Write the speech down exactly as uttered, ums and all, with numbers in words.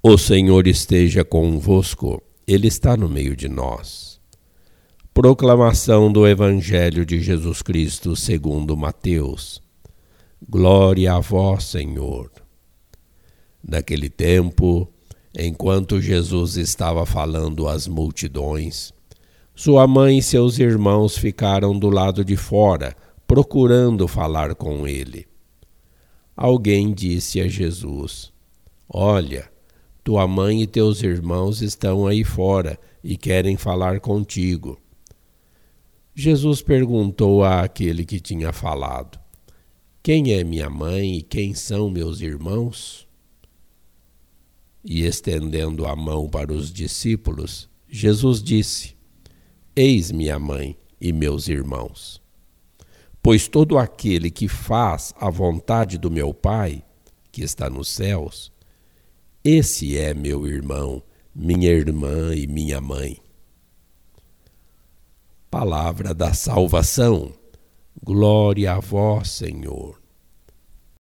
O Senhor esteja convosco, Ele está no meio de nós. Proclamação do Evangelho de Jesus Cristo segundo Mateus. Glória a vós, Senhor. Naquele tempo, enquanto Jesus estava falando às multidões, sua mãe e seus irmãos ficaram do lado de fora, procurando falar com ele. Alguém disse a Jesus: Olha, tua mãe e teus irmãos estão aí fora e querem falar contigo. Jesus perguntou àquele que tinha falado: Quem é minha mãe e quem são meus irmãos? E estendendo a mão para os discípulos, Jesus disse: Eis minha mãe e meus irmãos. Pois todo aquele que faz a vontade do meu Pai, que está nos céus, esse é meu irmão, minha irmã e minha mãe. Palavra da salvação. Glória a vós, Senhor.